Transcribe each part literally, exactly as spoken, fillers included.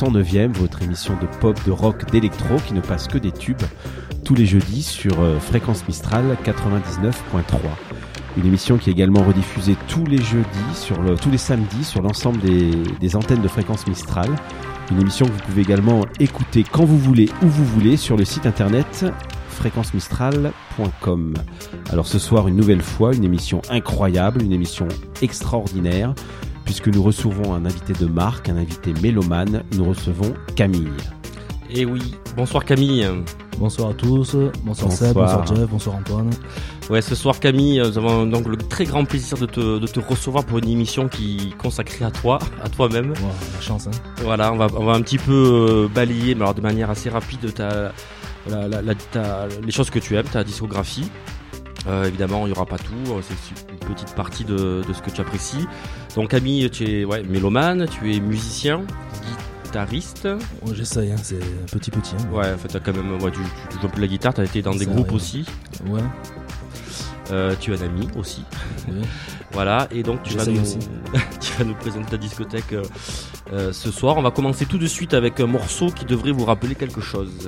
cent neuvième, votre émission de pop, de rock, d'électro qui ne passe que des tubes tous les jeudis sur euh, Fréquence Mistral quatre-vingt-dix-neuf virgule trois. Une émission qui est également rediffusée tous les jeudis, sur le, tous les samedis sur l'ensemble des, des antennes de Fréquence Mistral. Une émission que vous pouvez également écouter quand vous voulez, où vous voulez, sur le site internet fréquence mistral point com. Alors ce soir, une nouvelle fois, une émission incroyable, une émission extraordinaire, puisque nous recevons un invité de marque, un invité mélomane, nous recevons Camille. Et oui, bonsoir Camille. Bonsoir à tous, bonsoir, bonsoir Seb, bonsoir Jeff, bonsoir Antoine. Ouais, ce soir Camille, nous avons donc le très grand plaisir de te, de te recevoir pour une émission qui est consacrée à toi, à toi-même. Ouais, la chance, hein. Voilà, on va, on va un petit peu balayer, mais alors de manière assez rapide, ta, la, la, la, ta, les choses que tu aimes, ta discographie. Euh, évidemment, il n'y aura pas tout, c'est une petite partie de, de ce que tu apprécies. Donc Camille, tu es ouais, mélomane, tu es musicien, guitariste. Ouais, j'essaye, hein, c'est un petit petit. Hein, ouais, en fait, t'as quand même, ouais, tu, tu joues un peu la guitare, tu as été dans ça des groupes arrive. Aussi. Ouais. Euh, tu as un ami aussi. Oui. Voilà, et donc tu vas, nous, tu vas nous présenter ta discothèque euh, euh, ce soir. On va commencer tout de suite avec un morceau qui devrait vous rappeler quelque chose.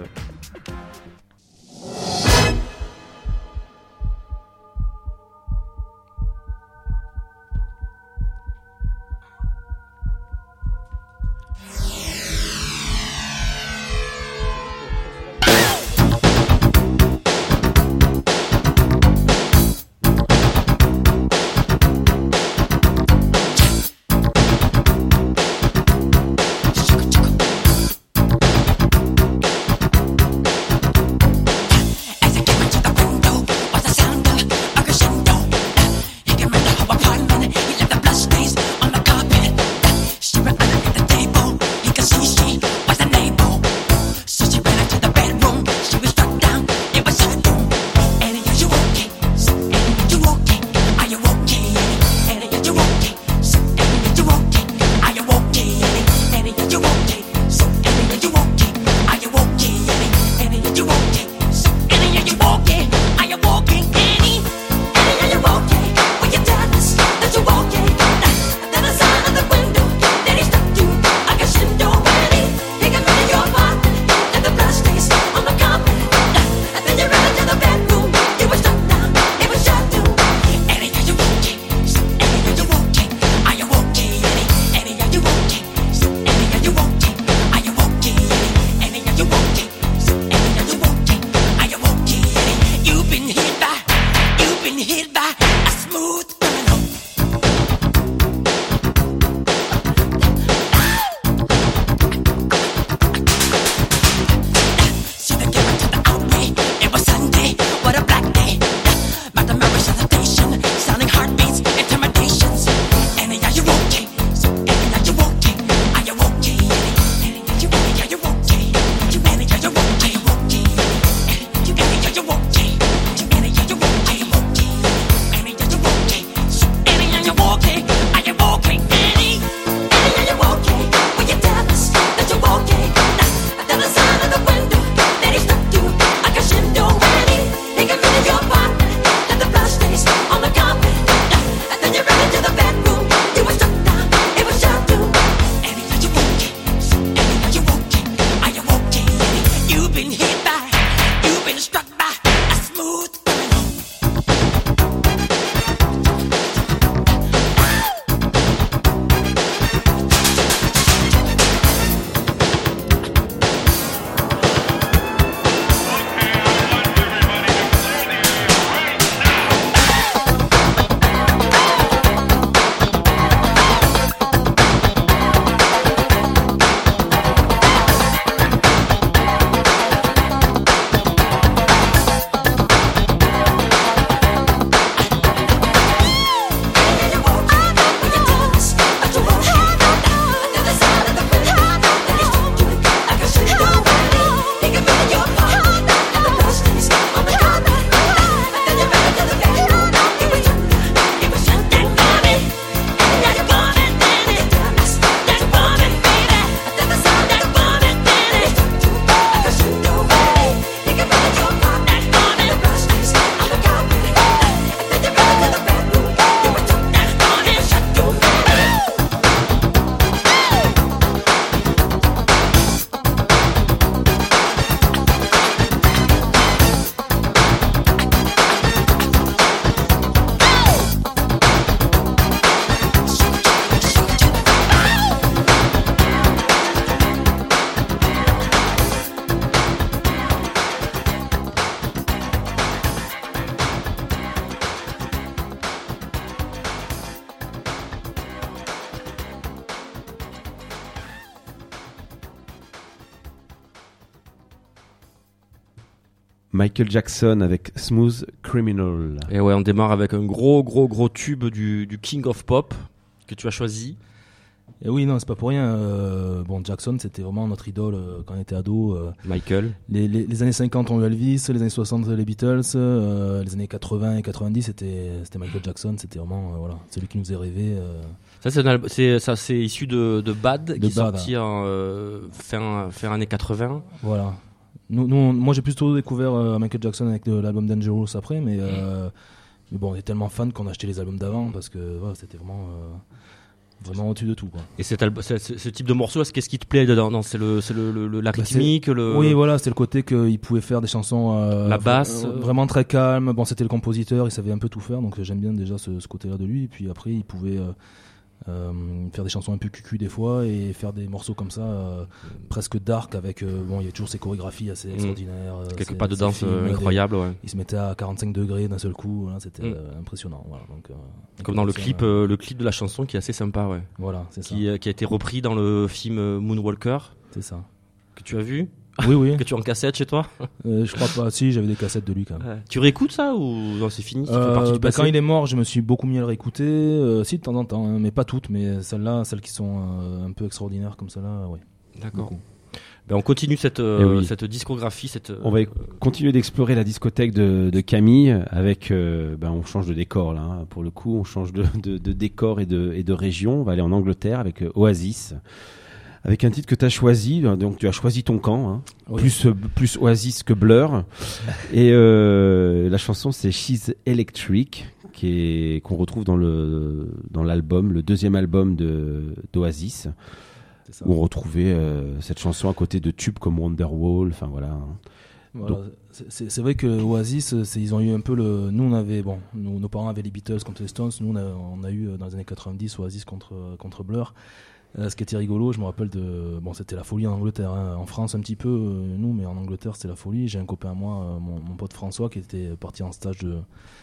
Michael Jackson avec Smooth Criminal. Et ouais, on démarre avec un gros, gros, gros tube du, du King of Pop que tu as choisi. Et oui, non, c'est pas pour rien. Euh, bon, Jackson, c'était vraiment notre idole euh, quand on était ado. Euh, Michael. Les, les, les années cinquante, on eu Elvis, les années soixante, les Beatles, euh, les années quatre-vingts et quatre-vingt-dix, c'était, c'était Michael Jackson. C'était vraiment, euh, voilà, celui qui nous faisait rêver. Euh. Ça, c'est, un, c'est, ça, c'est issu de, de Bad, De qui est Bad, sorti en euh, fin, fin années quatre-vingts. Voilà. Nous, nous, on- moi, j'ai plutôt découvert euh, Michael Jackson avec de, l'album Dangerous après, mais, euh, mais bon, on est tellement fans qu'on a acheté les albums d'avant parce que voilà, c'était vraiment, euh, vraiment au-dessus de tout, quoi. Et cet alb- ce, ce, ce type de morceau, est-ce, qu'est-ce qui te plaît dedans? Non, c'est le, c'est le, le, le- la Bah, rythmique, le. Oui, voilà, c'était le côté qu'il pouvait faire des chansons. euh, La basse. euh, vraiment très calme. Bon, c'était le compositeur, il savait un peu tout faire, donc euh, j'aime bien déjà ce, ce côté-là de lui. Et puis après, il pouvait euh, euh, faire des chansons un peu cucu des fois et faire des morceaux comme ça, euh, presque dark, avec. euh, bon, il y avait toujours ces chorégraphies assez extraordinaires. euh, Quelques ces- pas de ces danse films, euh, des- incroyables, ouais. Il se mettait à quarante-cinq degrés d'un seul coup, voilà, c'était Mm. euh, impressionnant. Voilà, donc, euh, Comme dans le ça, clip, euh, euh, le clip de la chanson qui est assez sympa, ouais. Voilà, c'est ça. Qui, euh, qui a été repris dans le film euh, Moonwalker, C'est ça. que tu as vu, Oui, oui. que tu as en cassette chez toi. Euh, je crois pas. Si, j'avais des cassettes de lui quand même. Tu réécoutes ça ou non, c'est fini, ça fait Euh, partie du bah, passé. quand il est mort, je me suis beaucoup mis à le réécouter. Euh, si, de temps en temps, hein, mais pas toutes. Mais celles-là, celles qui sont euh, un peu extraordinaires comme celle-là, oui. D'accord. Beaucoup. Ben, on continue cette, euh, Eh oui. cette discographie. Cette, On va euh, continuer d'explorer la discothèque de, de Camille avec, euh, ben on change de décor là, hein. Pour le coup, on change de, de, de décor et de, et de région. On va aller en Angleterre avec euh, Oasis, avec un titre que tu as choisi. Donc tu as choisi ton camp, hein. Oui. plus, euh, plus Oasis que Blur. Et euh, la chanson c'est She's Electric, qui est, qu'on retrouve dans, le, dans l'album, le deuxième album de, d'Oasis, C'est ça. où on retrouvait euh, cette chanson à côté de tubes comme Wonderwall. Enfin voilà. Voilà. Donc- C'est- C'est c'est vrai que Oasis, c'est, ils ont eu un peu le. Nous, on avait. Bon, nous, nos parents avaient les Beatles contre les Stones. Nous, on a, on a eu euh, dans les années quatre-vingt-dix Oasis contre, contre Blur. Euh, ce qui était rigolo, je me rappelle de. Bon, c'était la folie en Angleterre. Hein. En France, un petit peu, euh, nous, mais en Angleterre, c'était la folie. J'ai un copain à moi, euh, mon, mon pote François, qui était parti en stage de,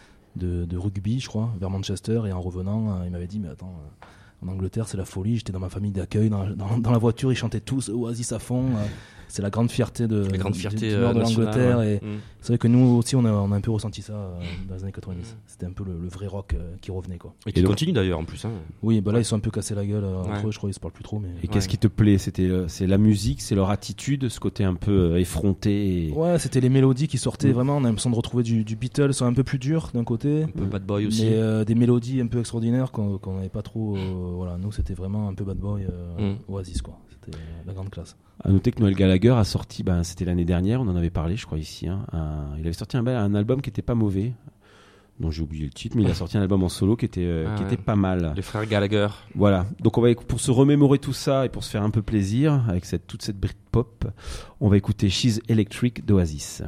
de, de rugby, je crois, vers Manchester. Et en revenant, euh, il m'avait dit: mais attends. euh, En Angleterre, c'est la folie. J'étais dans ma famille d'accueil, dans, dans, dans la voiture, ils chantaient tous Oasis à fond. euh, C'est la grande fierté de, la grande du- fierté du euh, nord de nationale, l'Angleterre. ouais. Et Mm. c'est vrai que nous aussi, on a, on a un peu ressenti ça euh, dans les années quatre-vingt-dix. Mm. C'était un peu le, le vrai rock euh, qui revenait, quoi. Et qui Et donc- continue d'ailleurs en plus. Hein. Oui, bah là, ils sont un peu cassés la gueule euh, entre Ouais. eux. Je crois qu'ils se parlent plus trop, mais. Et qu'est-ce Ouais. qui te plaît? C'était, euh, c'est la musique, c'est leur attitude, ce côté un peu euh, effronté. Et... Ouais, c'était les mélodies qui sortaient Mm. vraiment. On a l'impression de retrouver du, du Beatles un peu plus dur d'un côté. Un peu Bad Boy aussi. Mais euh, des mélodies un peu extraordinaires qu'on qu'on n'avait pas trop. euh, voilà, nous, c'était vraiment un peu Bad Boy, euh, Mm. Oasis, quoi. C'était euh, la grande classe. À noter que Noel Gallagher a sorti, ben, c'était l'année dernière, on en avait parlé, je crois, ici. Hein, un- il avait sorti un, bel- un album qui était pas mauvais, dont j'ai oublié le titre, mais il a sorti un album en solo qui était, euh, Ah qui ouais. était pas mal. Les frères Gallagher. Voilà. Donc on va éc- pour se remémorer tout ça et pour se faire un peu plaisir avec cette, toute cette Britpop, on va écouter She's Electric d'Oasis.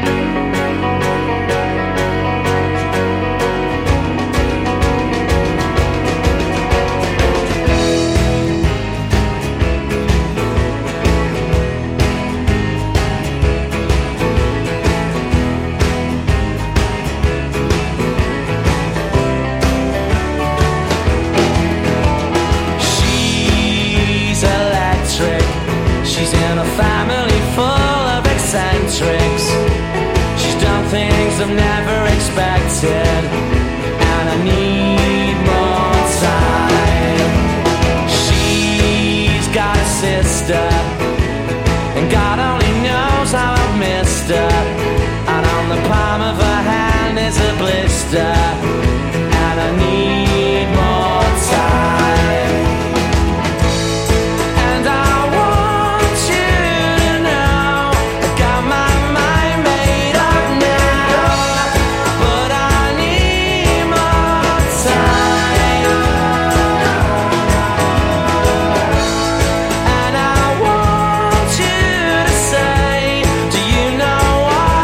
She's electric. She's in a family full of eccentrics. She's done things I've never expected, and I need more time. She's got a sister, and God only knows how I've missed her. And on the palm of her hand is a blister, and I need more time. And I want you to know I got my mind made up now, but I need more time. And I want you to say, do you know what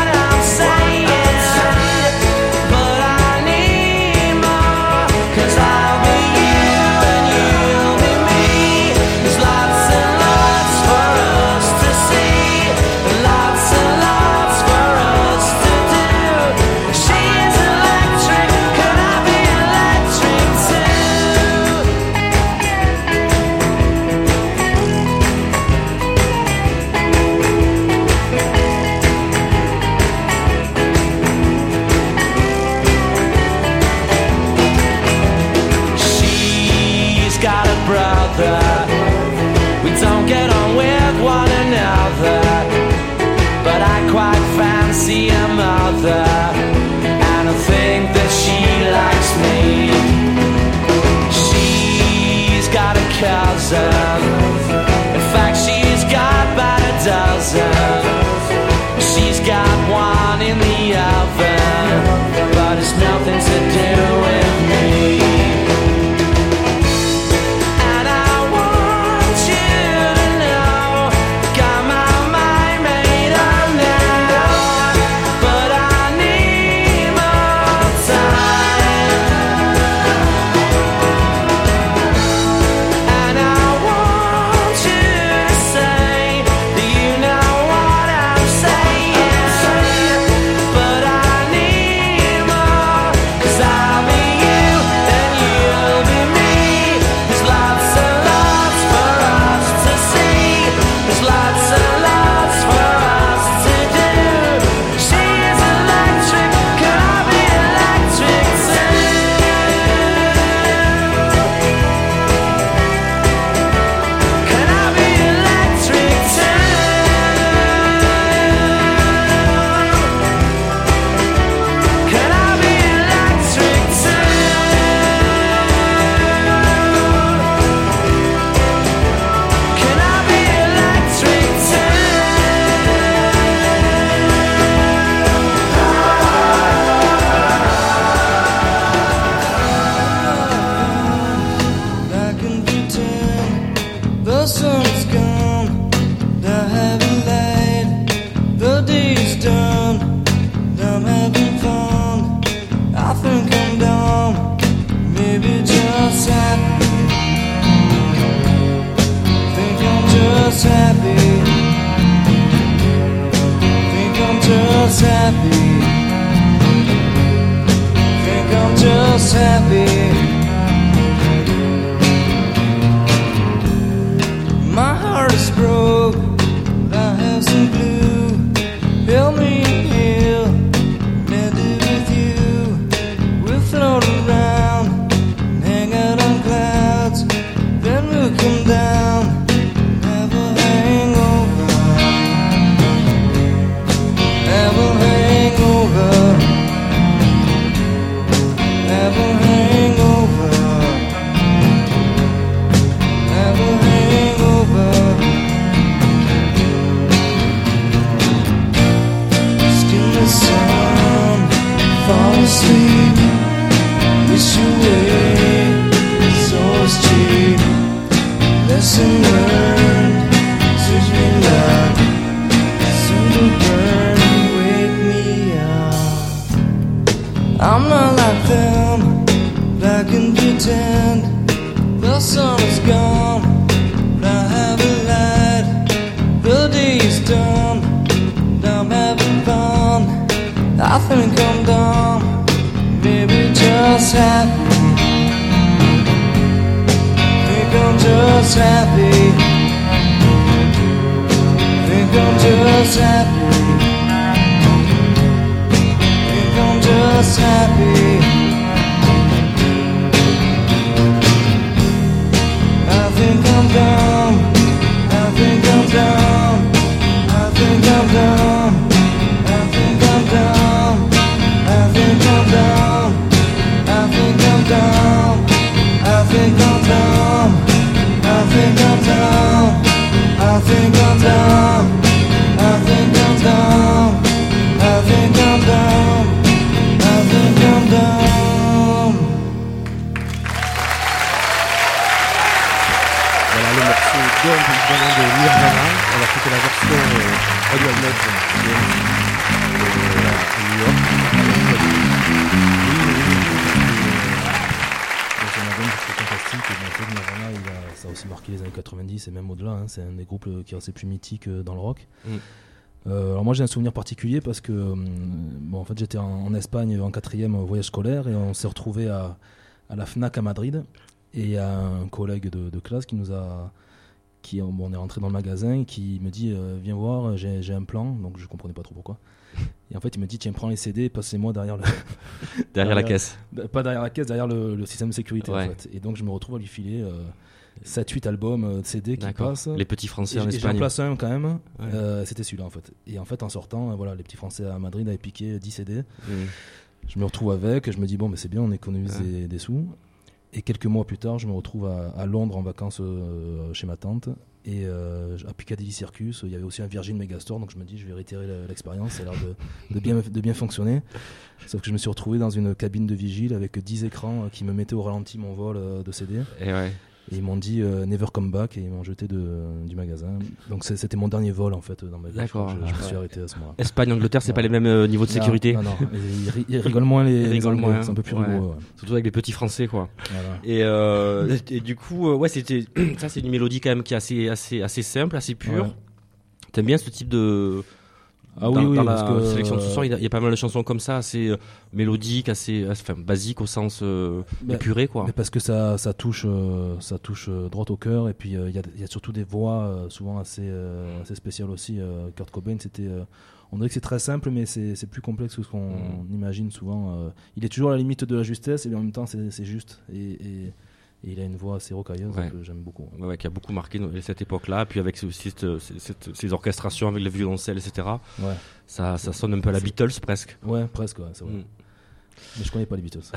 just happy. Think I'm just happy. My heart is broke, but I have some glue. Help me heal, let it with you. We'll float around, hang out on clouds, then we'll come down, have a hangover, have a hangover, have a hangover, have a hangover. Skin the sun, fall asleep, wish away, source cheap. Lesson learned, switch me luck, soon to burn, wake me up. I'm not like them, but I can pretend. The sun is gone, but I have a light. The day is done, and I'm having fun. I think I'm dumb, maybe just happy. I'm just happy. Think I'm just happy. Think I'm just happy. I think I'm dumb. I think I'm dumb. I think I'm dumb. I think I'm dumb. I think I'm dumb. I think I'm dumb. I think I'm dumb. I think I'm dumb. I think I'm dumb. I think I'm dumb. I think I'm dumb. I think I'm dumb. Voilà le morceau Dumb évidemment de Nirvana. Alors c'était la version euh, audio net de New York. C'est fantastique. Et bien, en fait, Nirvana, il a, ça a aussi marqué les années quatre-vingt-dix et même au-delà. Hein. C'est un des groupes qui est assez plus mythique dans le rock. Mm. Euh, alors moi j'ai un souvenir particulier parce que bon, en fait, j'étais en, en Espagne en quatrième voyage scolaire et on s'est retrouvé à, à la Fnac à Madrid. Et il y a un collègue de, de classe qui nous a... Qui, bon, on est rentré dans le magasin et qui me dit euh, viens voir, j'ai, j'ai un plan. Donc je comprenais pas trop pourquoi. Et en fait il me dit tiens, prends les C D et passez-moi derrière le... derrière, derrière la caisse. Pas derrière la caisse, derrière le, le système de sécurité. Ouais. En fait. Et donc je me retrouve à lui filer euh, sept huit albums euh, de C D qui D'accord. passent. Les petits Français et, en et Espagne. J'en place un quand même. Ouais. Euh, c'était celui-là en fait. Et en fait en sortant, euh, voilà, les petits Français à Madrid avaient piqué dix C D. Mmh. Je me retrouve avec, je me dis bon mais c'est bien, on économise ouais. des, des sous. Et quelques mois plus tard, je me retrouve à, à Londres en vacances euh, chez ma tante. Et euh, à Piccadilly Circus, il y avait aussi un Virgin Megastore, donc je me dis je vais réitérer l'expérience, ça a l'air de, de, bien, de bien fonctionner. Sauf que je me suis retrouvé dans une cabine de vigile avec dix écrans qui me mettaient au ralenti mon vol de C D. Et ouais. Et ils m'ont dit euh, never come back et ils m'ont jeté de, du magasin. Donc c'est, c'était mon dernier vol en fait dans ma vie. D'accord. Je, je me ouais. suis arrêté à ce moment-là. Espagne, Angleterre, c'est ouais. pas les mêmes euh, niveaux de sécurité. Non, non, non. Ils, ils rigolent moins les, ils rigolent les moins. C'est un peu plus ouais. rigoureux. Ouais. Surtout avec les petits Français quoi. Voilà. Et, euh, et du coup, euh, ouais, c'était ça, c'est une mélodie quand même qui est assez, assez, assez simple, assez pure. Ouais. T'aimes bien ce type de Ah dans, oui, oui, dans parce la que sélection de ce soir, il y, y a pas mal de chansons comme ça, assez euh, mélodiques, assez, enfin, basiques au sens euh, mais, épuré, quoi. Mais parce que ça, ça touche, euh, ça touche euh, droit au cœur, et puis il euh, y, y a surtout des voix euh, souvent assez, euh, assez spéciales aussi. Euh, Kurt Cobain, c'était, euh, on dirait que c'est très simple, mais c'est, c'est plus complexe que ce qu'on mmh. imagine souvent. Euh, il est toujours à la limite de la justesse, et en même temps, c'est, c'est juste. Et, et, Et il a une voix assez rocailleuse ouais. que j'aime beaucoup. Ouais, ouais, qui a beaucoup marqué cette époque-là. Puis avec aussi cette, cette, ces orchestrations avec le violoncelle, et cetera. Ouais. Ça, ça sonne un peu à la Beatles presque. Ouais, presque, ouais, c'est vrai. Mm. Mais je connais pas les Beatles.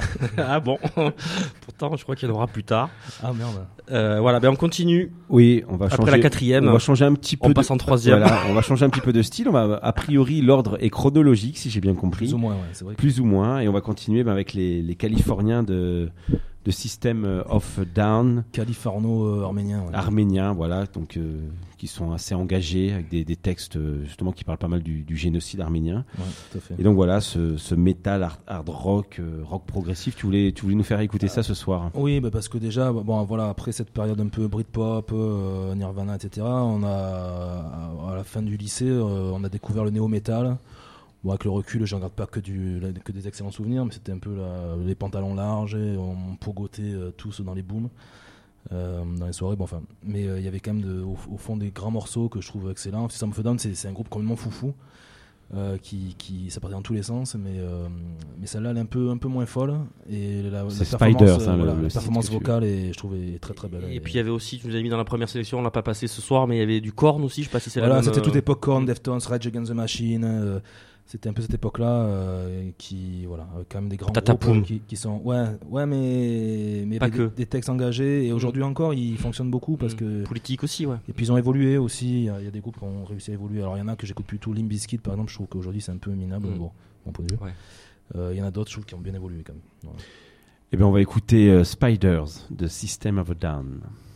Ah bon. Pourtant, je crois qu'il y en aura plus tard. Ah merde. Euh, voilà, ben on continue. Oui, on va après changer. La quatrième. On va changer un petit peu. On de, passe en troisième. Voilà, on va changer un petit peu de style. On va, a priori, l'ordre est chronologique, si j'ai bien compris. Plus ou moins, ouais, c'est vrai. Plus ou moins, et on va continuer ben, avec les, les Californiens de. de System of a Down, californo-arménien, ouais. arménien, voilà, donc euh, qui sont assez engagés avec des, des textes justement qui parlent pas mal du, du génocide arménien. Ouais, tout à fait. Et donc voilà, ce, ce métal hard, hard rock, euh, rock progressif. Tu voulais, tu voulais nous faire écouter ah, ça ce soir. Oui, bah parce que déjà, bon, voilà, après cette période un peu Britpop, euh, Nirvana, et cetera. On a à la fin du lycée, euh, on a découvert le néo-metal. Bon, avec le recul, j'en garde pas que, du, que des excellents souvenirs, mais c'était un peu la, les pantalons larges, et on pogotait euh, tous dans les booms, euh, dans les soirées. Bon, enfin, mais il euh, y avait quand même de, au, au fond des grands morceaux que je trouve excellents. System of a Down, c'est, c'est un groupe complètement foufou, euh, qui, qui, ça partait dans tous les sens, mais, euh, mais celle-là, elle est un peu, un peu moins folle. Et la, c'est la performance, Spiders, hein, voilà, le, le la performance site que tu- vocale, est, je trouve, est très très belle. Et, et puis il y avait aussi, tu nous as mis dans la première sélection, on l'a pas passé ce soir, mais il y avait du Korn aussi, je sais pas si c'est Voilà, la même. c'était euh, toute époque Korn, Deftones, Rage Against the Machine. euh, c'était un peu cette époque-là euh, qui, voilà, avec quand même des grands Tata groupes Poum. euh, qui, qui sont, ouais, ouais, mais mais Pas avec que. des, des textes engagés. Et aujourd'hui encore, ils fonctionnent beaucoup parce mm, que. politique aussi, ouais. Et puis ils ont évolué aussi. Il y, a- il y a des groupes qui ont réussi à évoluer. Alors il y en a que j'écoute plus tout. Limp Bizkit, par exemple, je trouve qu'aujourd'hui c'est un peu minable. Mm. Bon, mon point de vue. Ouais. Euh, Il y en a d'autres, je trouve, qui ont bien évolué quand même. Voilà. Eh bien, on va écouter euh, Spiders de System of a Down.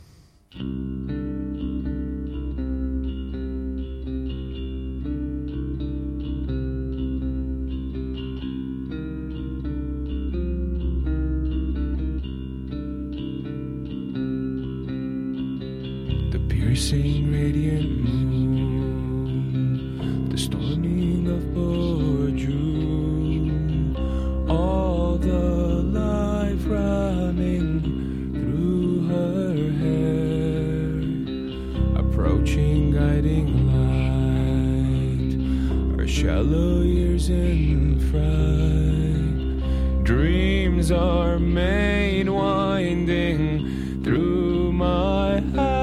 The piercing radiant moon, the storming of June, all the life running through her hair, approaching guiding light, her shallow years in fright, dreams are made winding through my heart.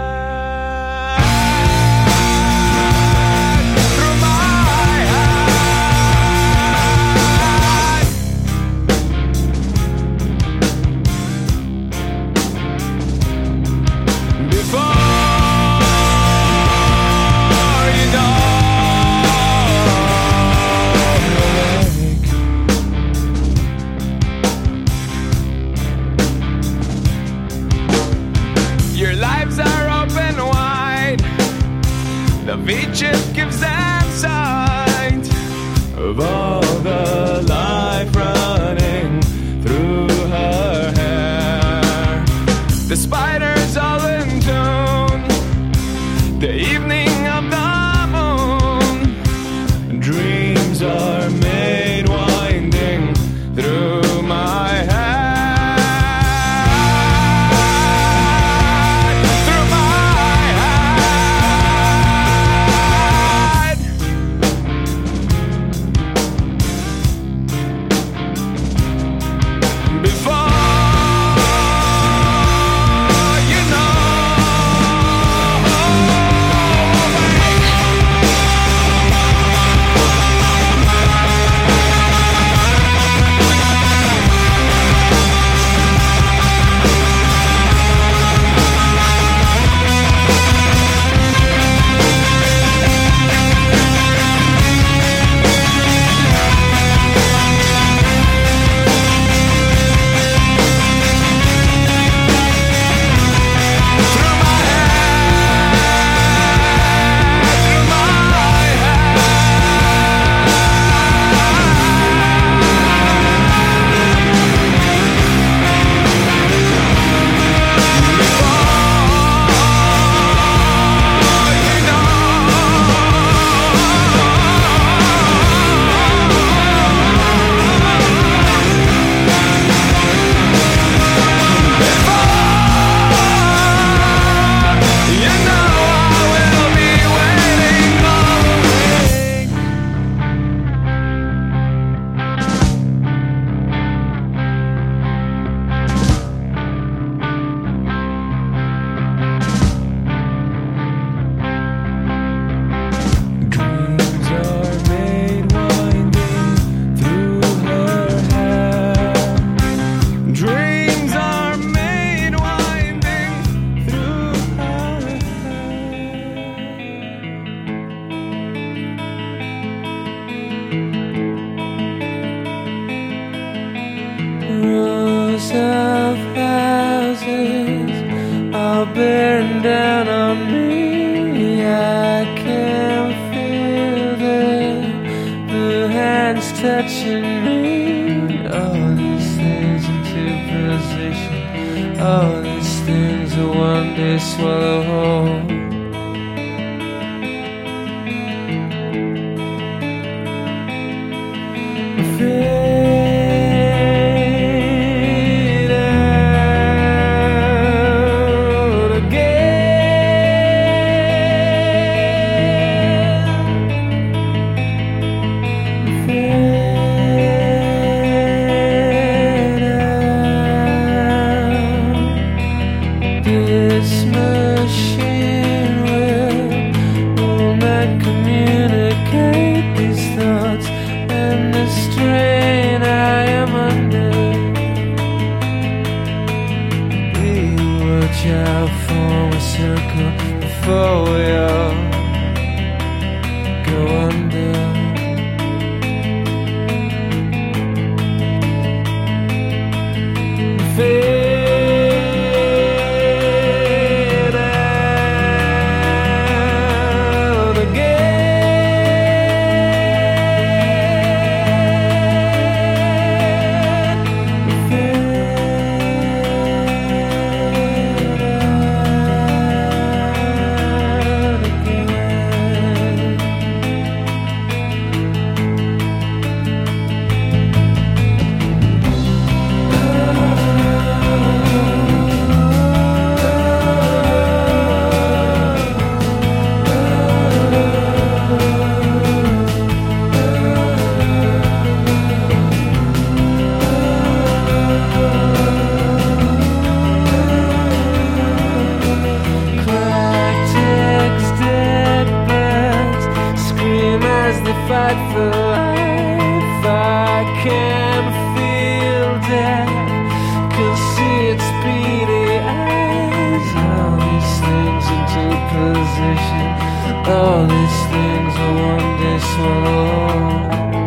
Your lives are open wide. The beaches gives them sight of all the life running through her hair. The spiders all in tune. The evening of the moon. Dreams are made winding through my head. Rows of houses all bearing down on me. I can feel the blue hands touching me. All these things into position. All these things will one day swallow whole. wonder. Fade out again. Fight for life, I can feel death, can see its beady eyes. All these things into position, all these things are one day swallowed.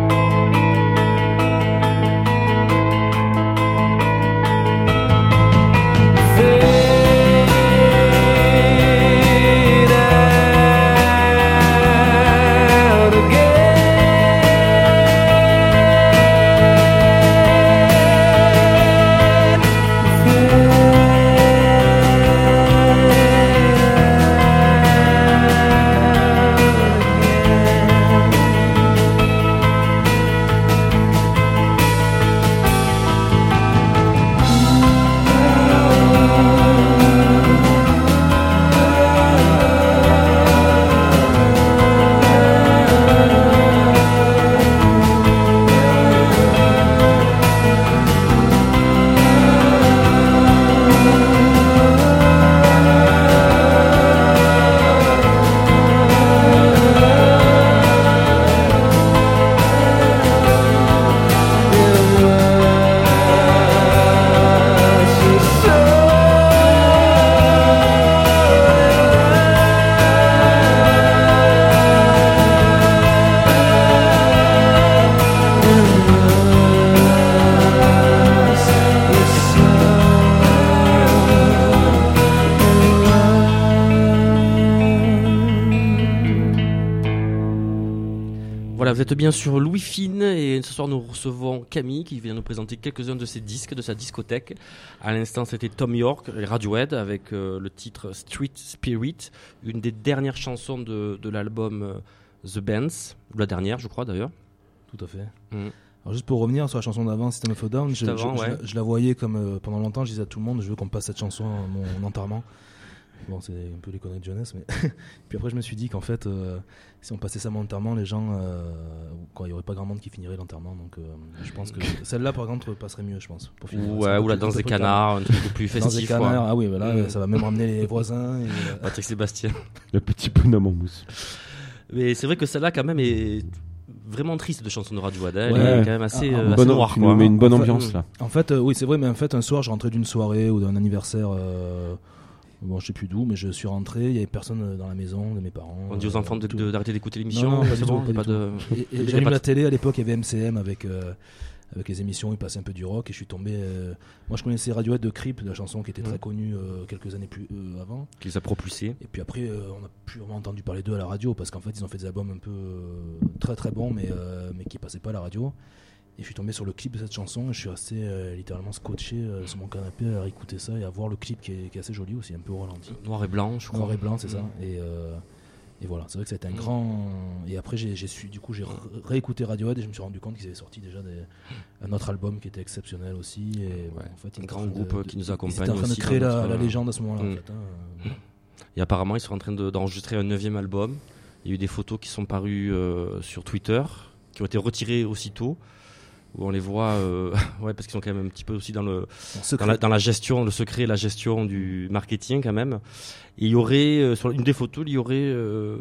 Vous êtes bien sur Louis Fine et ce soir nous recevons Camille qui vient nous présenter quelques-uns de ses disques, de sa discothèque. À l'instant c'était Tom York et Radiohead avec euh, le titre Street Spirit, une des dernières chansons de, de l'album euh, The Bands, ou la dernière je crois d'ailleurs. Tout à fait. Mm. Alors juste pour revenir sur la chanson d'avant, System of a Down, je, avant, je, ouais. je, je la voyais comme euh, pendant longtemps je disais à tout le monde je veux qu'on passe cette chanson à mon enterrement. Bon, c'est un peu les conneries de jeunesse, mais puis après je me suis dit qu'en fait, euh, si on passait ça à mon enterrement, les gens, euh, quoi, il y aurait pas grand monde qui finirait l'enterrement, donc euh, je pense que celle-là, par contre, passerait mieux, je pense. Pour finir. Ouais, ou la danse des canards, un truc plus festif. Danse des canards, quoi. ah oui, bah là, mmh. ça va même ramener les voisins. Et, euh... Patrick Sébastien, le petit bonhomme en mousse. Mais c'est vrai que celle-là, quand même, est vraiment triste de chanson de Radiohead. Elle ouais. est quand même assez, ah, euh, assez bonne, noire. Tu quoi. nous mets une bonne en fait, ambiance là. En fait, euh, oui, c'est vrai, mais en fait, un soir, je rentrais d'une soirée ou d'un anniversaire. Euh... Bon, je sais plus d'où, mais je suis rentré, il y avait personne dans la maison, de mes parents. On dit aux enfants de, de, d'arrêter d'écouter l'émission. Non, non, pas c'est du bon, tout, pas pas du de... Et, et j'allume la télé, à l'époque il y avait M C M avec, euh, avec les émissions, il passait un peu du rock et je suis tombé... Euh... Moi je connaissais Radiohead de Creep, la chanson qui était très mmh. connue euh, quelques années plus euh, avant. Qui les a propulsés. Et puis après euh, on n'a plus vraiment entendu parler d'eux à la radio parce qu'en fait ils ont fait des albums un peu euh, très très bons mais, euh, mais qui passaient pas à la radio. Et je suis tombé sur le clip de cette chanson et je suis resté euh, littéralement scotché euh, sur mon canapé à écouter ça et à voir le clip qui est, qui est assez joli aussi, un peu au ralenti. Noir et blanc, je crois. Noir et blanc, c'est mmh. ça. Et, euh, et voilà, c'est vrai que ça a été un mmh. grand. Et après, j'ai, j'ai su, du coup, j'ai ré- réécouté Radiohead et je me suis rendu compte qu'ils avaient sorti déjà des... un autre album qui était exceptionnel aussi. Et ouais. bon, en fait, un grand de, groupe de, qui nous ils accompagne. étaient en train de aussi créer la, notre... la légende à ce moment-là. mmh. En fait, hein. Et apparemment, ils sont en train de, d'enregistrer un neuvième album. Il y a eu des photos qui sont parues euh, sur Twitter, qui ont été retirées aussitôt. Où on les voit, euh, ouais, parce qu'ils sont quand même un petit peu aussi dans le dans la, dans la gestion, le secret, la gestion du marketing quand même. Et il y aurait euh, sur une des photos, il y aurait euh,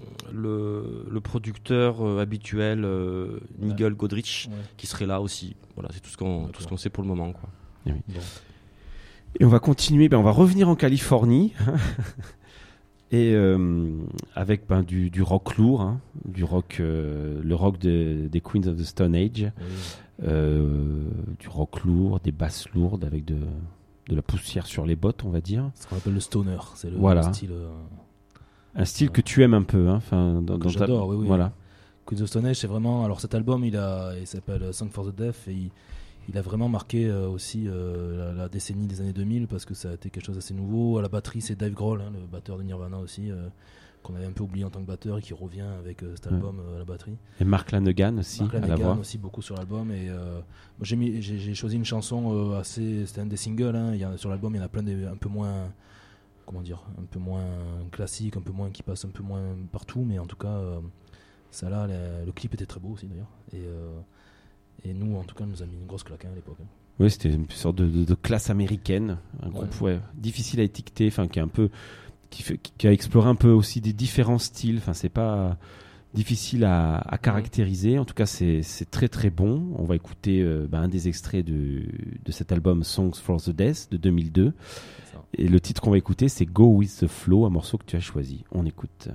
le, le producteur euh, habituel euh, Nigel Godrich Ouais. qui serait là aussi. Voilà, c'est tout ce qu'on tout ce qu'on sait pour le moment, quoi. Et, oui. Bon. Et on va continuer, ben on va revenir en Californie. Et euh, avec ben, du, du rock lourd, hein, du rock, euh, le rock de, des Queens of the Stone Age, Oui. euh, du rock lourd, des basses lourdes avec de, de la poussière sur les bottes, on va dire. Ce qu'on appelle le stoner, c'est le, Voilà. le style. euh, Un style que tu aimes un peu, hein, enfin, dans, Que dans ta- j'adore, oui, oui. Voilà. Queens of Stone Age, c'est vraiment. Alors cet album, il a, il s'appelle Song for the Deaf et il, il a vraiment marqué euh, aussi euh, la, la décennie des années deux mille parce que ça a été quelque chose d'assez nouveau. À la batterie, c'est Dave Grohl, hein, le batteur de Nirvana aussi, euh, qu'on avait un peu oublié en tant que batteur et qui revient avec euh, cet album euh, à la batterie. Et Mark Lanegan aussi, Mark à la Lanegan voix. aussi beaucoup sur l'album et euh, moi, j'ai, mis, j'ai, j'ai choisi une chanson euh, assez. C'était un des singles. Hein, il y a, sur l'album, il y en a plein de, un peu moins. Comment dire, un peu moins classique, un peu moins qui passe un peu moins partout, mais en tout cas, euh, ça là, le, le clip était très beau aussi d'ailleurs. Et, euh, et nous, en tout cas, nous a mis une grosse claque hein, à l'époque. Hein. Oui, c'était une sorte de, de, de classe américaine, un groupe ouais. Ouais, difficile à étiqueter, enfin qui est un peu, qui, fait, qui a exploré un peu aussi des différents styles. Enfin, c'est pas difficile à, à caractériser. En tout cas, c'est, c'est très très bon. On va écouter euh, bah, un des extraits de, de cet album Songs for the Deaf de deux mille deux. Et le titre qu'on va écouter, c'est Go With The Flow, un morceau que tu as choisi. On écoute.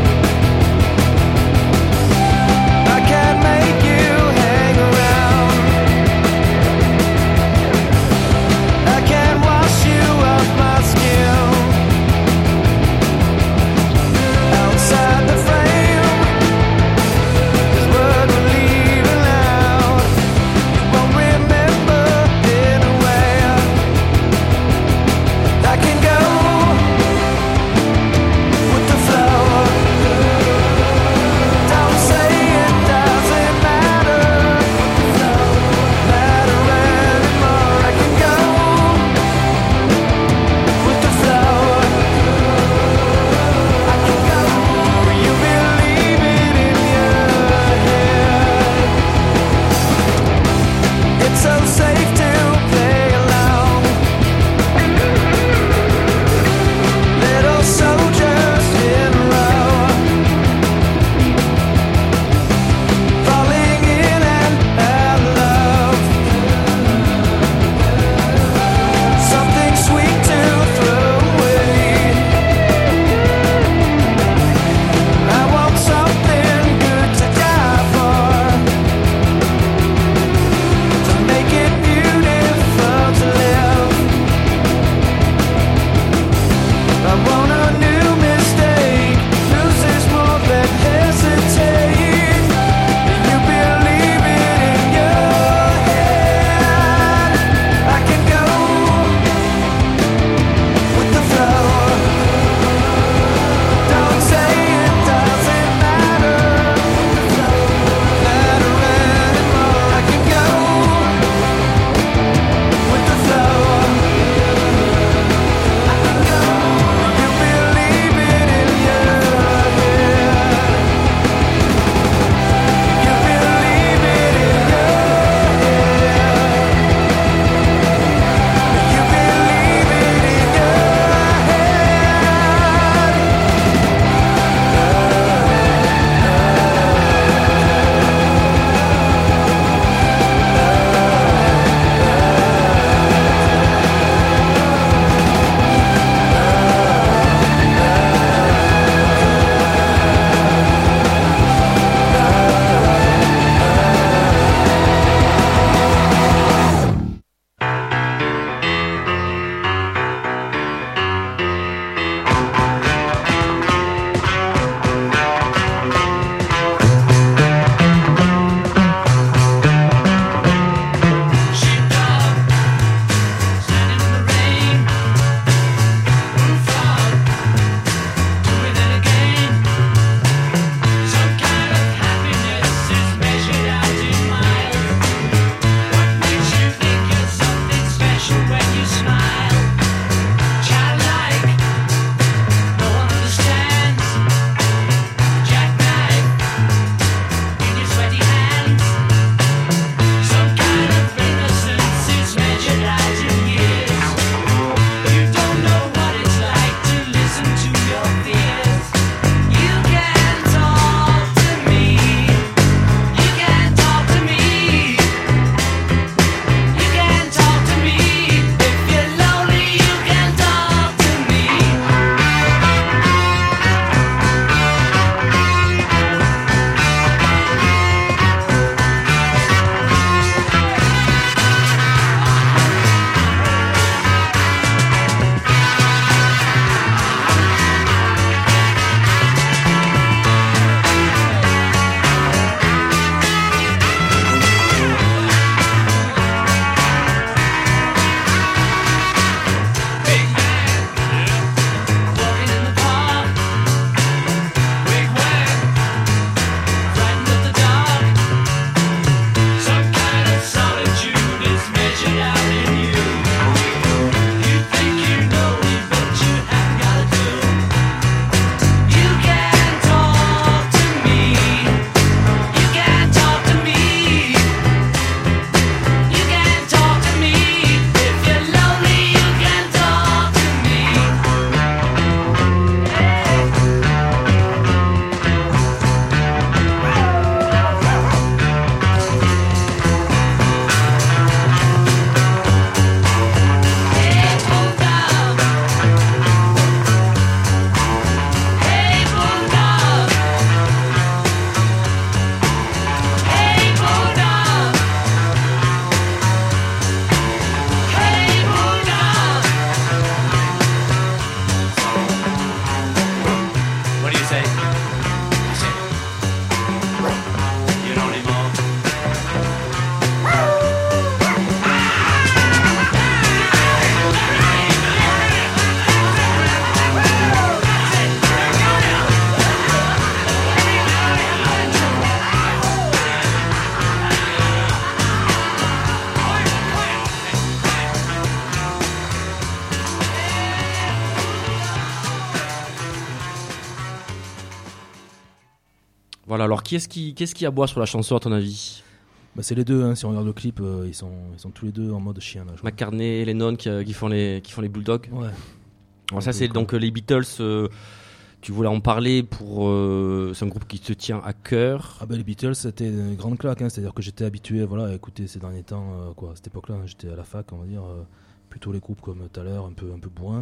I can't make you hang around. Voilà, alors qui est-ce qui, qu'est-ce qui aboie sur la chanson à ton avis? Bah, c'est les deux, hein, si on regarde le clip, euh, ils, sont, ils sont tous les deux en mode chien. Là, je crois. McCartney et Lennon qui, euh, qui, font les, qui font les Bulldogs. Ouais. Alors ça, c'est donc euh, les Beatles. Euh, tu voulais en parler pour. Euh, c'est un groupe qui te tient à cœur. Ah bah, les Beatles, c'était une grande claque. Hein, c'est-à-dire que j'étais habitué voilà, à écouter ces derniers temps. Euh, quoi, à cette époque-là, hein, j'étais à la fac, on va dire. Euh, plutôt les groupes comme tout à l'heure, un peu, un peu bourrin.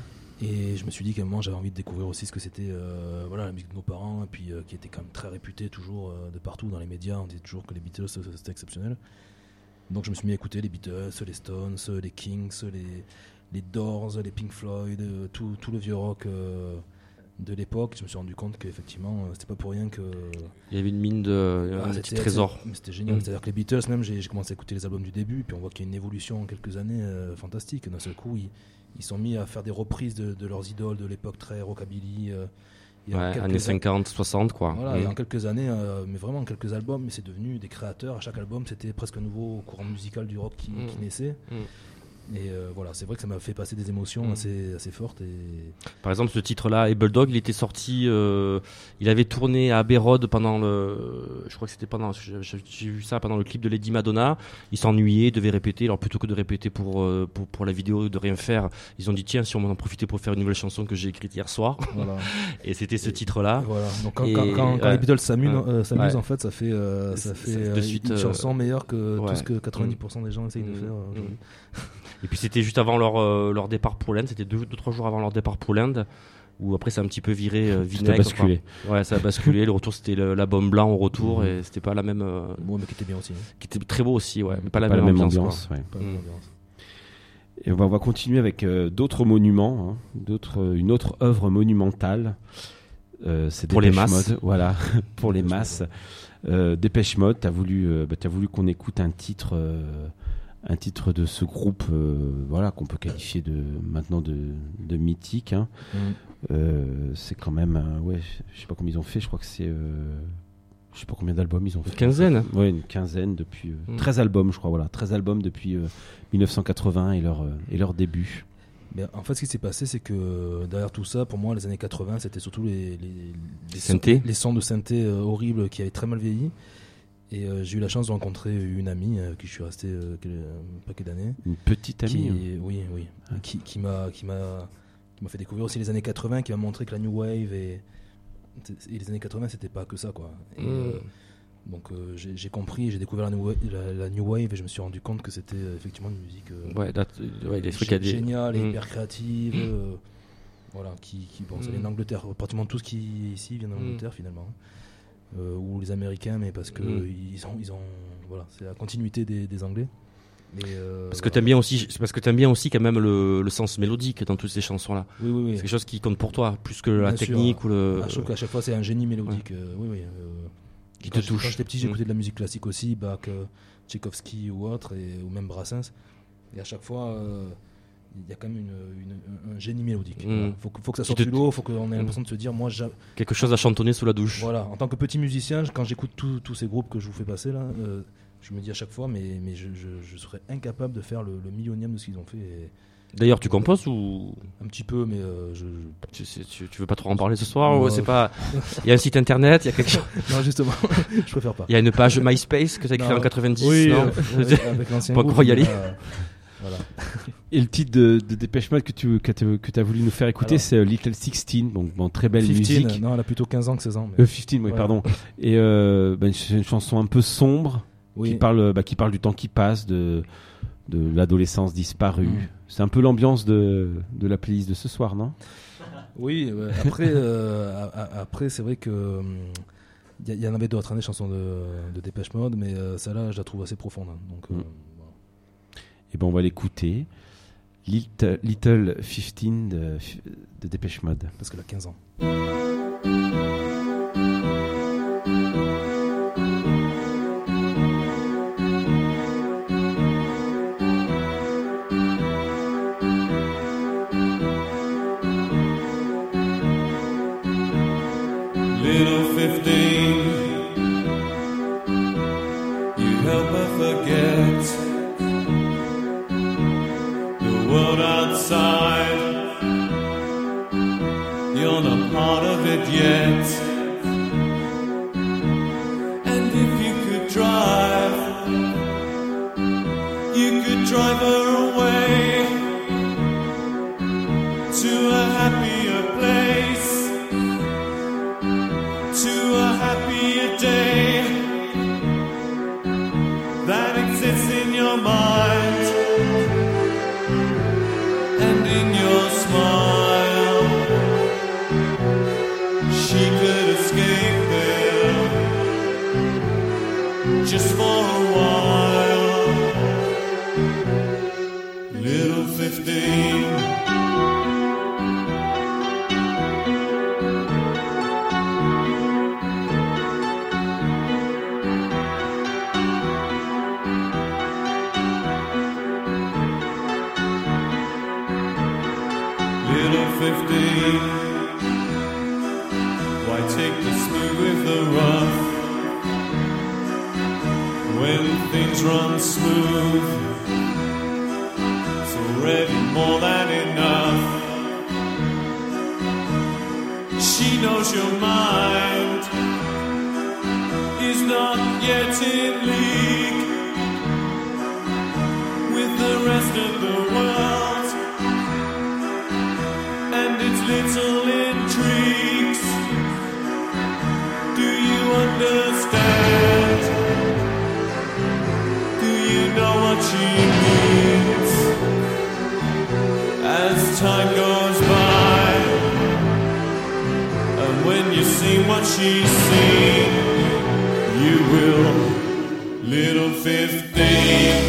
Et je me suis dit qu'à un moment, j'avais envie de découvrir aussi ce que c'était euh, voilà, la musique de nos parents, et puis euh, qui était quand même très réputée toujours euh, de partout dans les médias. On disait toujours que les Beatles, c'était exceptionnel. Donc je me suis mis à écouter les Beatles, les Stones, les Kings, les, les Doors, les Pink Floyd, euh, tout, tout le vieux rock euh, de l'époque. Je me suis rendu compte qu'effectivement, euh, c'était pas pour rien que... Il y avait une mine de... Ah, un petit trésor. C'était, c'était génial. Mmh. C'est-à-dire que les Beatles, même, j'ai, j'ai commencé à écouter les albums du début, puis on voit qu'il y a une évolution en quelques années euh, fantastique. D'un seul coup, ils... Ils sont mis à faire des reprises de, de leurs idoles de l'époque très rockabilly. Euh, ouais, années cinquante, soixante, quoi. Voilà, mmh. et en quelques années, euh, mais vraiment en quelques albums, mais c'est devenu des créateurs. À chaque album, c'était presque un nouveau courant musical du rock qui, mmh. qui naissait. Mmh. Et euh, voilà, c'est vrai que ça m'a fait passer des émotions mmh. assez, assez fortes. Et... Par exemple, ce titre-là, Able Dog, il était sorti, euh, il avait tourné à Abbey Road pendant le, je crois que c'était pendant, j'ai, j'ai vu ça pendant le clip de Lady Madonna. Il s'ennuyait, devait répéter. Alors plutôt que de répéter pour, euh, pour, pour la vidéo, de rien faire, ils ont dit tiens, si on en profitait pour faire une nouvelle chanson que j'ai écrite hier soir. Voilà. Et c'était ce et, titre-là. Voilà. Donc quand, et, quand, quand, quand ouais. les Beatles s'amusent, ouais. euh, s'amusent ouais. en fait, ça fait, euh, ça fait euh, de suite, une euh, chanson meilleure que ouais. tout ce que quatre-vingt-dix pour cent des gens essayent mmh. de faire. Euh, mmh. Et puis c'était juste avant leur, euh, leur départ pour l'Inde, c'était deux, deux, trois jours avant leur départ pour l'Inde, où après ça a un petit peu viré euh, vinaigre. Ça a basculé. Enfin, ouais, ça a basculé. Le retour c'était le, l'album blanc au retour, mmh. et c'était pas la même. Euh, bon, mais qui était bien aussi. Hein. Qui était très beau aussi, ouais, mais pas la pas même, la même ambiance. ambiance, ouais. Pas mmh. la même ambiance. Et on va, on va continuer avec euh, d'autres monuments, hein, d'autres, euh, une autre œuvre monumentale. Euh, c'est pour les masses. Mode, voilà, pour les masses. Euh, Dépêche Mode, t'as voulu, euh, bah, t'as voulu qu'on écoute un titre. Euh, un titre de ce groupe euh, voilà, qu'on peut qualifier de, maintenant de, de mythique. Hein. Mmh. Euh, c'est quand même... Un, ouais, je sais pas combien ils ont fait, je crois que c'est... Euh, je sais pas combien d'albums ils ont fait. Une quinzaine. Ouais, une quinzaine depuis... Euh, mmh. treize albums, je crois, voilà. treize albums depuis euh, dix-neuf cent quatre-vingts et leur, euh, et leur début. Mais en fait, ce qui s'est passé, c'est que derrière tout ça, pour moi, les années quatre-vingts, c'était surtout les, les, les, synthé. sons, les sons de synthé euh, horribles qui avaient très mal vieilli. Et euh, j'ai eu la chance de rencontrer une amie avec euh, qui je suis resté euh, un paquet d'années. Une petite amie. Qui, hein. Oui, oui. Ah. Qui, qui, m'a, qui, m'a, qui m'a fait découvrir aussi les années quatre-vingts, qui m'a montré que la New Wave et, et les années quatre-vingts, c'était pas que ça, quoi. Et, mmh. euh, donc euh, j'ai, j'ai compris, j'ai découvert la new, wave, la, la new Wave et je me suis rendu compte que c'était euh, effectivement une musique euh, ouais, ouais, des trucs gé- à dire. géniale et mmh. hyper créative. Euh, voilà, qui, qui bon, mmh. ça vient d'Angleterre. Pratiquement tout ce qui est ici vient d'Angleterre mmh. finalement. Euh, ou les Américains, mais parce que mmh. ils ont, ils ont, voilà, c'est la continuité des, des Anglais. Et euh, parce que voilà. t'aimes bien aussi, c'est parce que t'aimes bien aussi quand même le, le sens mélodique dans toutes ces chansons-là. Oui, oui, oui. C'est quelque chose qui compte pour toi, plus que bien la sûr. technique ou le. Ah, je trouve qu'à chaque fois c'est un génie mélodique. Ouais. Euh, oui, oui. Euh, qui quand te touche. Quand j'étais petit, j'écoutais mmh. de la musique classique aussi, Bach, euh, Tchaïkovski ou autre, et, ou même Brassens. Et à chaque fois. Euh, il y a quand même une, une, un génie mélodique. Il mmh. faut, faut que ça sorte du lot, il faut qu'on ait l'impression de se dire, moi, j'a... quelque chose à chantonner sous la douche. Voilà, en tant que petit musicien, quand j'écoute tous ces groupes que je vous fais passer là, euh, je me dis à chaque fois, mais, mais je, je, je serais incapable de faire le, le millionième de ce qu'ils ont fait. Et... D'ailleurs, tu composes ou un petit peu, mais euh, je, je... Tu, tu, tu veux pas trop en parler ce soir non, ou c'est pas. Il y a un site internet, il y a quelque chose. Non, justement, je préfère pas. Il y a une page MySpace que tu as créée en quatre-vingt-dix. Oui, non euh, avec l'ancien. Pas encore y aller. Euh, Voilà. Et le titre de, de Dépêche Mode que tu que tu as voulu nous faire écouter, alors, c'est uh, Little sixteen, donc bon, très belle quinze, musique. Non, elle a plutôt quinze ans que seize ans. Mais... Euh, quinze, oui, ouais. pardon. Et euh, bah, c'est une chanson un peu sombre, oui. qui parle bah, qui parle du temps qui passe, de de l'adolescence disparue. Mm. C'est un peu l'ambiance de de la playlist de ce soir, non? Oui. Ouais. Après, euh, après, c'est vrai que il y, y en avait d'autres, hein, des chansons de, de Dépêche Mode, mais euh, celle-là, je la trouve assez profonde. Hein, donc. Mm. Euh, Et ben on va l'écouter. Little, Little fifteen de, de Dépêche Mode. Parce qu'elle a quinze ans. Little fifteen, you help her forget world outside, you're not part of it yet. Little fifteen. Little fifteen. Why take the smooth with the rough when things run smooth? It's already more than enough. She knows your mind is not yet in league with the rest of the world and its little intrigues. Do you understand? Do you know what she means? As time goes by, and when you see what she's seen, you will, little fifteen.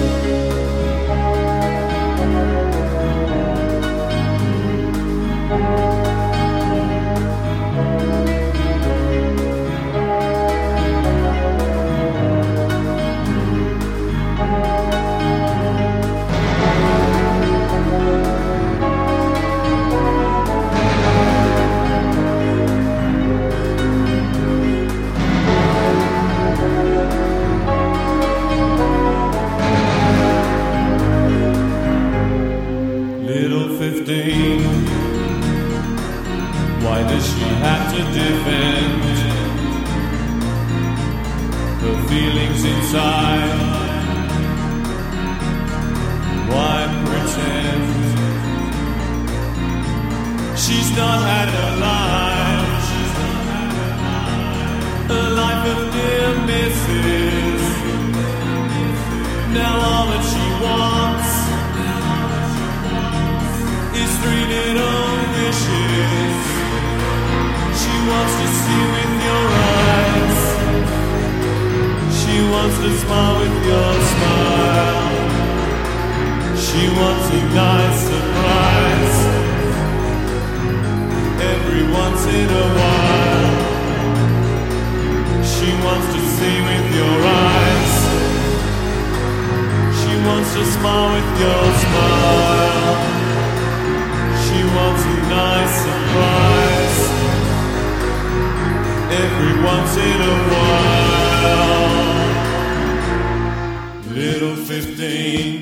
Why does she have to defend her feelings inside? Why pretend she's not had a life, a life of near misses? Now all that she wants is three little wishes. She wants to see with your eyes. She wants to smile with your smile. She wants a nice surprise every once in a while. She wants to see with your eyes. She wants to smile with your smile. She wants a nice surprise every once in a while. Little fifteen.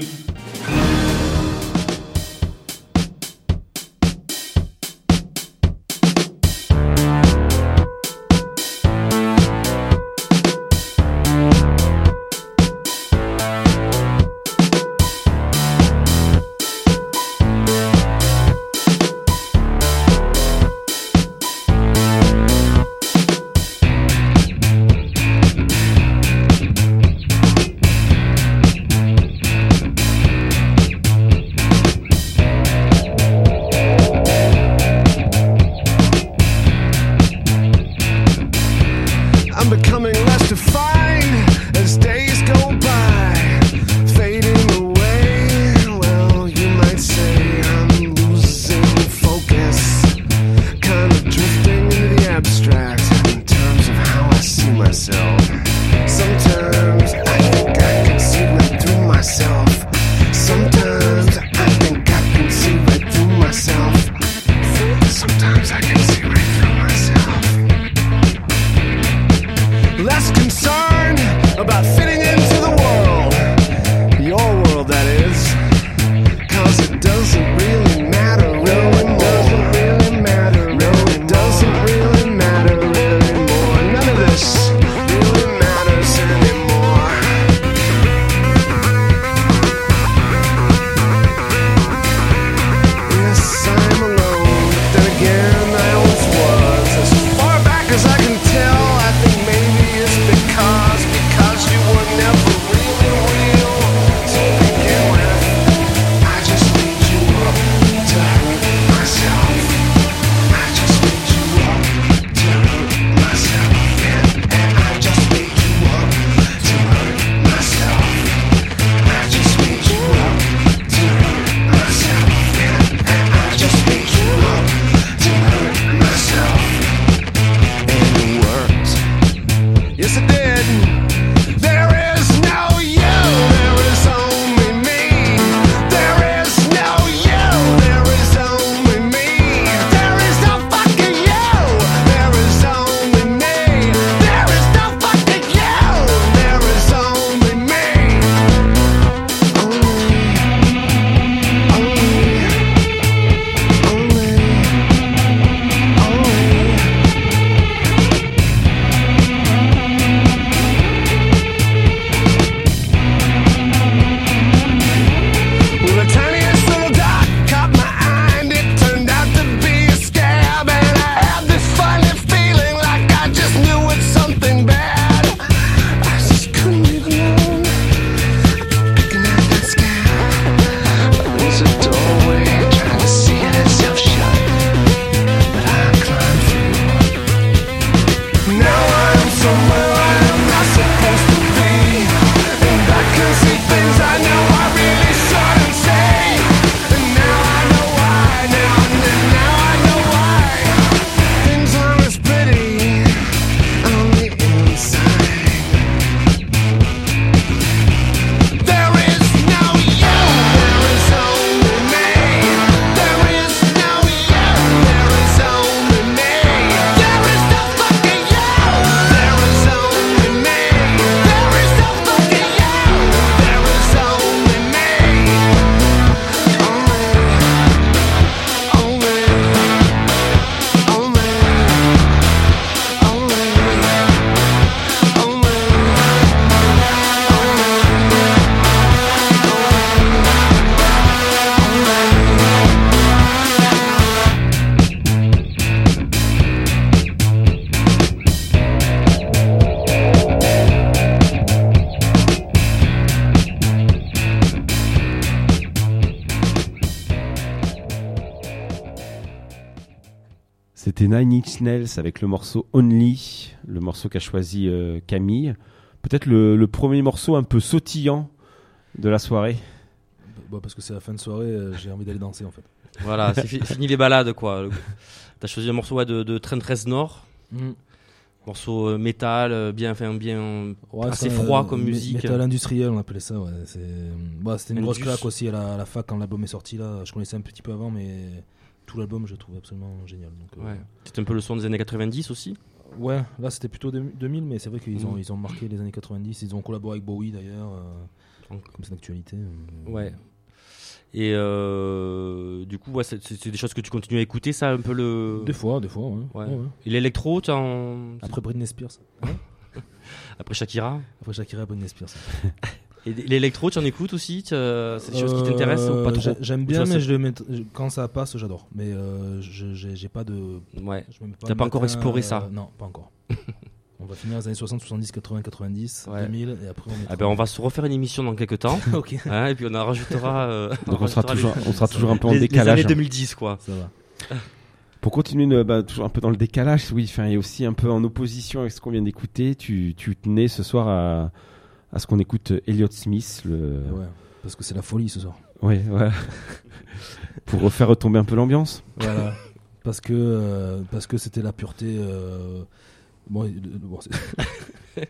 C'était Nine Inch Nails avec le morceau Only, le morceau qu'a choisi euh, Camille. Peut-être le, le premier morceau un peu sautillant de la soirée. Bah, parce que c'est la fin de soirée, euh, j'ai envie d'aller danser en fait. Voilà, c'est fi- fini les balades quoi. Le- T'as choisi un morceau ouais, de, de Trent Reznor, Mm. morceau euh, métal, euh, bien, enfin, bien Ouais, assez ça, froid euh, comme mé- musique. Métal industriel, on appelait ça. Ouais. C'est... Bah, c'était une grosse Indus. claque aussi à la, à la fac quand l'album est sorti. Là. Je connaissais un petit peu avant, mais tout l'album, je le trouve absolument génial. Donc, euh, Ouais. C'était un peu le son des années quatre-vingt-dix aussi. ouais, là c'était plutôt deux mille, mais c'est vrai qu'ils ont, Mm. ils ont marqué les années quatre-vingt-dix. Ils ont collaboré avec Bowie d'ailleurs, euh, Donc, comme c'est d'actualité. euh, ouais. Et euh, du coup, ouais, c'est, c'est- c'est des choses que tu continues à écouter, ça, un peu le. Des fois, des fois, ouais. Ouais. Ouais, ouais. Et l'électro, t'as en... Après Britney Spears. après Shakira. Après Shakira, Britney Spears. Et l'électro, tu en écoutes aussi t'as- C'est des choses qui Euh, t'intéressent ou pas trop j'ai- J'aime Ou bien, tu vois, mais c'est- je le mets, je- quand ça passe, j'adore. Mais euh, je, j'ai, j'ai pas de. Ouais. Je me mets T'as le pas encore matin, exploré euh, ça Non, pas encore. On va finir les années soixante, soixante-dix, quatre-vingts, quatre-vingt-dix, Ouais. deux mille, et après on mettra... Ah ben, on va se refaire une émission dans quelques temps. Ok, hein, et puis on en rajoutera. euh, Donc on sera rajoutera toujours, les, on sera toujours un peu en les- les décalage. années deux mille dix, quoi. ça va. Pour continuer euh, bah, toujours un peu dans le décalage, oui, enfin, et aussi un peu en opposition avec ce qu'on vient d'écouter, tu, tu tenais ce soir à, à ce qu'on écoute Elliott Smith, le... Ouais, parce que c'est la folie ce soir. Ouais, voilà. Pour refaire retomber un peu l'ambiance. Voilà. Parce que, euh, parce que c'était la pureté... euh, Bon, euh, bon, c'est-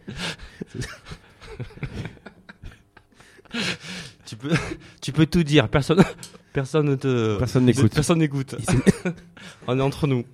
Tu peux, tu peux tout dire. Personne, personne ne te. Personne n'écoute. Personne n'écoute. On est entre nous.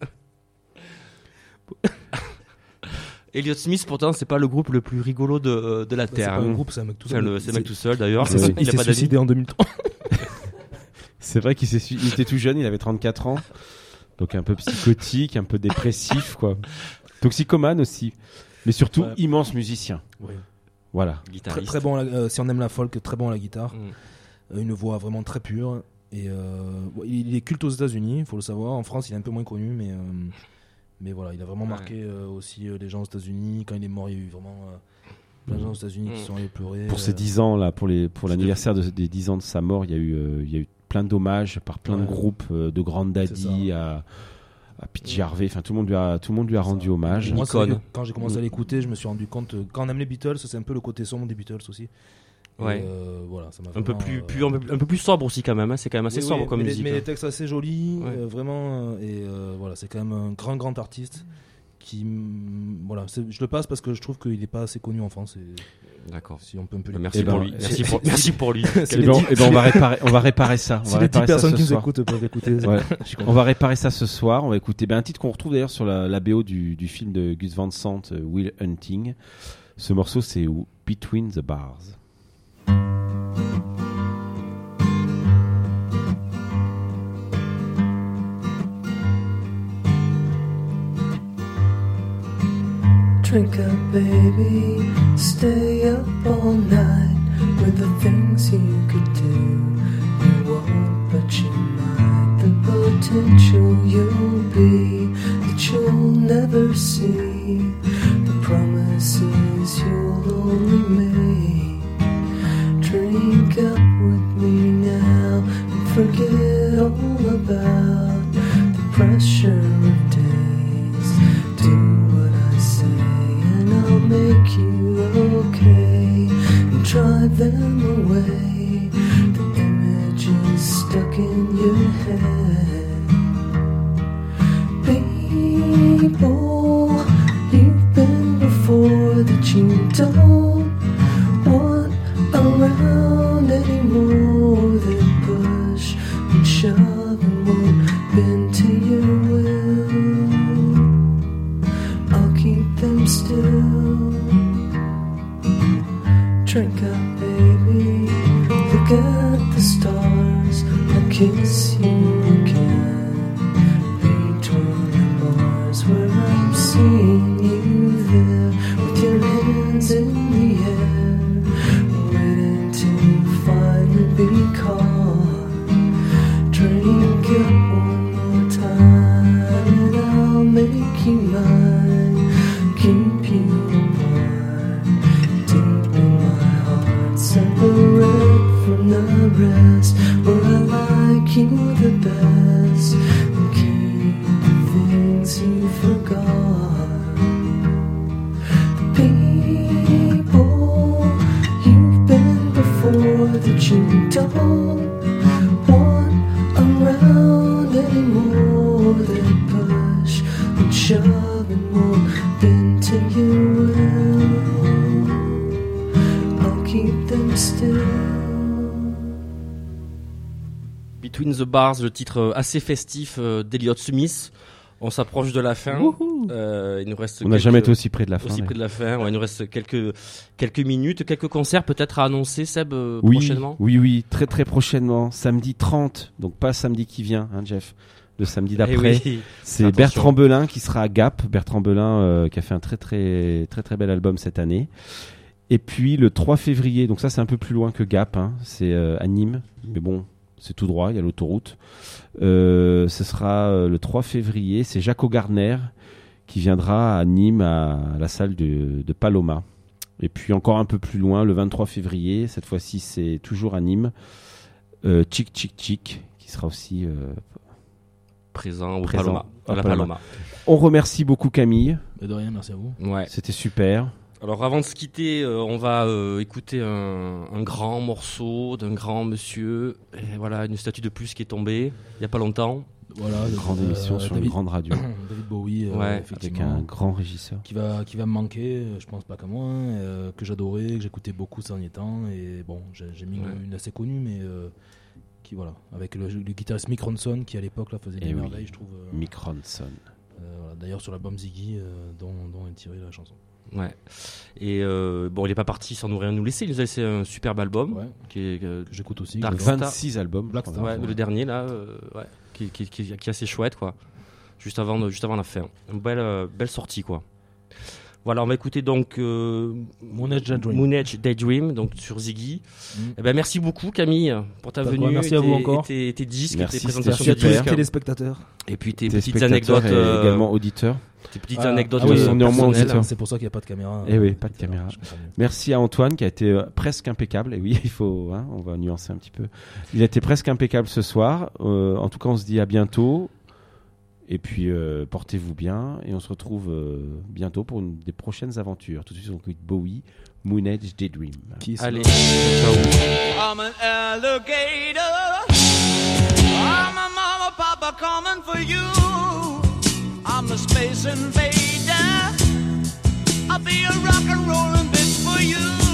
Elliott Smith, pourtant, c'est pas le groupe le plus rigolo de, de la bah, c'est Terre. pas un hein. groupe, c'est un mec tout C'est seul. le- c'est un mec tout C'est- seul d'ailleurs. Il s'est, Oui. il a s'est pas d'amis. suicidé en deux mille trois. C'est vrai qu'il s'est su- il était tout jeune, il avait trente-quatre ans. Donc un peu psychotique, un peu dépressif, quoi. Toxicomane aussi. Mais surtout, Ouais. immense musicien. Oui. Voilà. Très, Guitariste. très bon, à la- euh, si on aime la folk, très bon à la guitare. Mm. Euh, une voix vraiment très pure. Et euh, bon, il est culte aux États-Unis, il faut le savoir. En France, il est un peu moins connu, mais, euh, mais voilà, il a vraiment Ouais. marqué euh, aussi euh, les gens aux États-Unis. Quand il est mort, il y a eu vraiment euh, plein de gens aux États-Unis qui Mm. sont allés pleurer. Pour euh, ses dix ans, là, pour, les, pour C'est l'anniversaire de- des dix ans de sa mort, il y a eu, euh, il y a eu plein d'hommages par plein de Ouais. groupes, euh, de Grand Daddy à, à Pete Harvey. Enfin, tout le monde lui a, tout le monde lui a rendu Ça. hommage. Moi, c'est vrai Icône. que quand j'ai commencé à l'écouter, je me suis rendu compte. euh, Quand on aime les Beatles, c'est un peu le côté sombre des Beatles aussi. Et, Ouais. euh, voilà, ça m'a Un peu vraiment, plus, euh, plus, un, peu, un peu plus sobre aussi quand même. hein. C'est quand même assez oui, sobre oui, comme mais les- musique. Mais hein. les textes assez jolis, Ouais. euh, vraiment. euh, et euh, voilà, c'est quand même un grand, grand artiste. Qui, mm, voilà, c'est- je le passe parce que je trouve qu'il n'est pas assez connu en France. Et D'accord. si on peut un peu. Bah, Merci Eh ben, pour lui. si- Merci pour, si- merci pour lui. si Eh les ben, dix- eh ben, on va réparer, on va réparer ça. On Si va les dix réparer ça personnes ce qui nous soir. écoutent peuvent écouter, Ouais. je suis content. On va réparer ça ce soir. On va écouter ben, un titre qu'on retrouve d'ailleurs sur la, la B O du, du film de Gus Van Sant, euh, Will Hunting. Ce morceau, c'est Between the Bars. Drink up, baby, stay up all night with the things you could do. You won't, but you might. The potential you'll be that you'll never see. The promises you'll only make. Drink up with me now and forget all about the pressure of days. Do what I say and I'll make you okay and drive them away. The images stuck in your head. People you've been before that you don't want around anymore. That push and shove and won't bend to your will. I'll keep them still. Drink up, baby. Look at the stars. I'll kiss you again. Between the bars where I'm seeing you there with your hands in the air, waiting to finally be caught. Drink up one more time and I'll make you mine. Keep you apart, deep in my heart, separate from the rest. Where I like you the best, and keep the forgot. The people you've been before that you don't want around anymore. They push and shove and won't bend to you well. I'll keep them still. Between the Bars, le titre assez festif euh, d'Elliott Smith. On s'approche de la fin. Euh, il nous reste. On n'a quelques... jamais été aussi près de la fin. Aussi mais... près de la fin. Ouais, il nous reste quelques quelques minutes, quelques concerts peut-être à annoncer, Seb, euh, oui, prochainement. Oui, oui, très très prochainement. Samedi trente, donc pas samedi qui vient, hein, Jeff. Le samedi d'après, Eh oui. c'est Attention. Bertrand Belin qui sera à Gap. Bertrand Belin euh, qui a fait un très très très très bel album cette année. Et puis le trois février, donc ça c'est un peu plus loin que Gap, hein, c'est euh, à Nîmes, mais bon, c'est tout droit, il y a l'autoroute. Euh, ce sera euh, le trois février, c'est Jaco Gardner qui viendra à Nîmes à la salle de, de Paloma. Et puis encore un peu plus loin, le vingt-trois février, cette fois-ci c'est toujours à Nîmes, euh, Chic Chic Chic qui sera aussi euh, Présent au Présent Paloma. à À la Paloma. Paloma. On remercie beaucoup Camille, Et de rien, merci à vous. Ouais. c'était super. Alors avant de se quitter, euh, on va euh, écouter un, un grand morceau d'un grand monsieur. Et voilà, une statue de plus qui est tombée il y a pas longtemps. Voilà, Une grande euh, émission sur David, une grande radio David Bowie, euh, Ouais, avec effectivement, un grand régisseur. qui va qui va me manquer. euh, Je pense pas qu'à moi, hein, euh, que j'adorais, que j'écoutais beaucoup ces derniers temps. Et bon, j'ai, j'ai mis Ouais. une, une assez connue, mais euh, qui voilà, avec le, le guitariste Mick Ronson qui à l'époque là faisait des Eh oui. merveilles, je trouve. euh, Mick Ronson. euh, voilà, d'ailleurs sur l'album Ziggy, euh, dont, dont est tirée la chanson. Ouais. Et euh, bon, il est pas parti sans nous rien nous laisser. Il nous a laissé un superbe album. Ouais. Qui est, euh, Que j'écoute aussi. Dark que Star. vingt-six albums. Black je Star. crois. ouais, le dernier là, euh, ouais, qui, qui, qui, qui est assez chouette quoi. Juste avant, de- juste avant la fin. Une belle, euh, belle sortie quoi. Voilà, on va écouter donc euh, Moon Age Daydream. Moon Age Daydream, donc sur Ziggy. Mm. Eh ben, merci beaucoup Camille pour ta Pas de venue, quoi, merci et à vous tes- encore. et tes, tes disques, Merci, tes présentations c'était de super. disques, téléspectateurs. et puis tes Tes petites spectateurs anecdotes, et euh, également auditeurs. tes petites Ah, anecdotes ah oui, euh, sont néanmoins personnelles. auditeurs. C'est pour ça qu'il n'y a pas de caméra. Eh oui, euh, pas de tout à l'heure, caméra. je comprends mieux. Merci à Antoine qui a été euh, presque impeccable. Et oui, il faut, hein, on va nuancer un petit peu. Il a été presque impeccable ce soir. Euh, en tout cas, on se dit à bientôt. Et puis, euh, portez-vous bien. Et on se retrouve euh, bientôt pour une des prochaines aventures. Tout de suite, on écoute Bowie, Moon Age Daydream. Kiss. Allez, ciao. I'm an alligator. I'm a mama, papa coming for you. I'm the space invader. I'll be a rock and rollin' bitch for you.